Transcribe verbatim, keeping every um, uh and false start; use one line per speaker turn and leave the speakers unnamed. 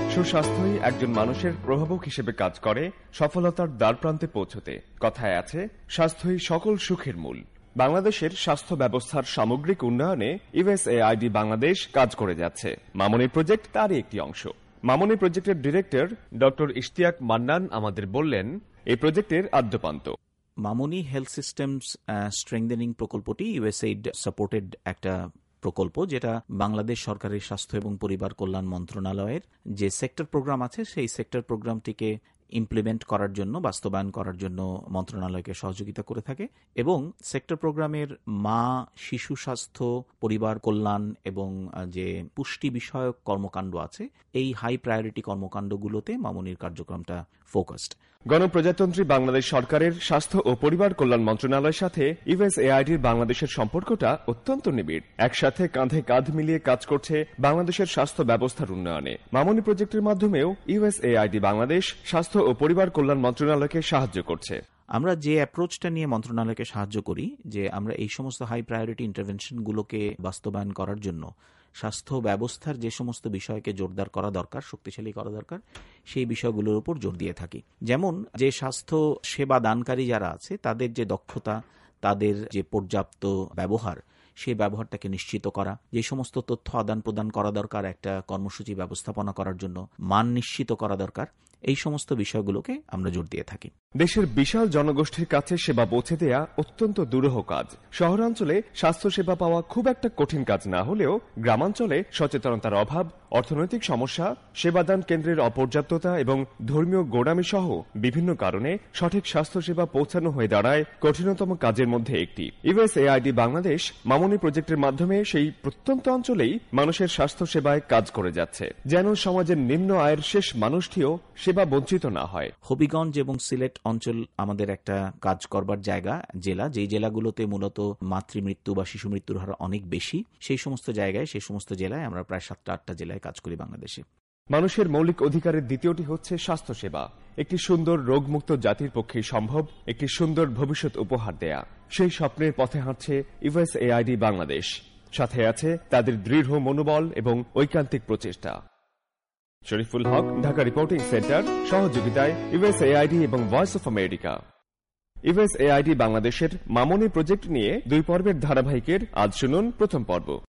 সুস্বাস্থ্যই একজন মানুষের প্রভাবক হিসেবে কাজ করে সফলতার দ্বারপ্রান্তে পৌঁছতে। কথায় আছে, স্বাস্থ্যই সকল সুখের মূল। বাংলাদেশের স্বাস্থ্য ব্যবস্থার সামগ্রিক উন্নয়নে ইউএসএআইডি বাংলাদেশ কাজ করে যাচ্ছে। মামনি প্রজেক্ট তারই একটি অংশ। মামনি প্রজেক্টের ডিরেক্টর ডক্টর ইশতিয়াক মান্নান আমাদের বললেন এই প্রজেক্টের আদ্যপান্ত।
মামনি হেলথ সিস্টেমস স্ট্রেংথেনিং প্রকল্পটি ইউএসএইড সাপোর্টেড একটা প্রকল্প, যেটা বাংলাদেশ সরকারের স্বাস্থ্য এবং পরিবার কল্যাণ মন্ত্রণালয়ের যে সেক্টর প্রোগ্রাম আছে সেই সেক্টর প্রোগ্রামটিকে ইমপ্লিমেন্ট করার জন্য, বাস্তবায়ন করার জন্য মন্ত্রণালয়কে সহযোগিতা করে থাকে এবং সেক্টর প্রোগ্রামের মা, শিশু স্বাস্থ্য, পরিবার কল্যাণ এবং যে পুষ্টি বিষয়ক কর্মকাণ্ড আছে এই হাই প্রায়োরিটি কর্মকাণ্ডগুলোতে মামনির কার্যক্রমটা ফোকাসড।
গণপ্রজাতন্ত্রী বাংলাদেশ সরকারের স্বাস্থ্য ও পরিবার কল্যাণ মন্ত্রণালয়ের সাথে ইউএসএআইডির বাংলাদেশের সম্পর্কটা অত্যন্ত নিবিড়। একসাথে কাঁধে কাঁধ মিলিয়ে কাজ করছে বাংলাদেশের স্বাস্থ্য ব্যবস্থার উন্নয়নে। মামনি প্রজেক্টের মাধ্যমেও ইউএসএআইডি বাংলাদেশ স্বাস্থ্য ও পরিবার কল্যাণ মন্ত্রণালয়কে সাহায্য করছে।
আমরা যে অ্যাপ্রোচটা নিয়ে মন্ত্রণালয়কে সাহায্য করি, যে আমরা এই সমস্ত হাই প্রায়োরিটি ইন্টারভেনশনগুলোকে বাস্তবায়ন করার জন্য স্বাস্থ্য ব্যবস্থার যে সমস্ত বিষয়কে জোরদার করা দরকার, শক্তিশালী করা দরকার, সেই বিষয়গুলোর উপর জোর দিয়ে থাকি। যেমন যে স্বাস্থ্য সেবা দানকারী যারা আছে তাদের যে দক্ষতা, তাদের যে পর্যাপ্ত ব্যবহার, সেই ব্যবহারটাকে নিশ্চিত করা, যে সমস্ত তথ্য আদান প্রদান করা দরকার একটা কর্মসূচি ব্যবস্থাপনা করার জন্য, মান নিশ্চিত করা দরকার, এই সমস্ত বিষয়গুলোকে আমরা জোর দিয়ে থাকি।
দেশের বিশাল জনগোষ্ঠীর কাছে সেবা পৌঁছে দেয়া অত্যন্ত দুরূহ কাজ। শহরাঞ্চলে স্বাস্থ্য সেবা পাওয়া খুব একটা কঠিন কাজ না হলেও গ্রামাঞ্চলে সচেতনতার অভাব, অর্থনৈতিক সমস্যা, সেবাদান কেন্দ্রের অপর্যাপ্ততা এবং ধর্মীয় গোড়ামি সহ বিভিন্ন কারণে সঠিক স্বাস্থ্য সেবা পৌঁছানো হয়ে দাঁড়ায় কঠিনতম কাজের মধ্যে একটি। ইউএসএআইডি বাংলাদেশ মামনি প্রজেক্টের মাধ্যমে সেই প্রত্যন্ত অঞ্চলেই মানুষের স্বাস্থ্য সেবায় কাজ করে যাচ্ছে, যেন সমাজের নিম্ন আয়ের শেষ মানুষটিও সেবা বঞ্চিত না হয়।
হবিগঞ্জ এবং সিলেট অঞ্চল আমাদের একটা কাজ করবার জায়গা, জেলা, যেই জেলাগুলোতে মূলত মাতৃমৃত্যু বা শিশু মৃত্যুর হার অনেক বেশি। সেই সমস্ত জায়গায়, সেই সমস্ত জেলায় আমরা প্রায় সাতটা আটটা জেলায় কাজ করি বাংলাদেশে।
মানুষের মৌলিক অধিকারের দ্বিতীয়টি হচ্ছে স্বাস্থ্যসেবা। একটি সুন্দর রোগমুক্ত জাতির পক্ষে সম্ভব একটি সুন্দর ভবিষ্যৎ উপহার দেয়া, সেই স্বপ্নের পথে হাঁটছে ইউএসএআইডি বাংলাদেশ। সাথে আছে তাদের দৃঢ় মনোবল এবং ঐকান্তিক প্রচেষ্টা। শরীফুল হক, ঢাকা রিপোর্টিং সেন্টার, সহযোগিতায় ইউএসএআইডি এবং ভয়েস অফ আমেরিকা। ইউএসএআইডি বাংলাদেশের মামনি প্রজেক্ট নিয়ে দুই পর্বের ধারাবাহিকের আজ শুনুন প্রথম পর্ব।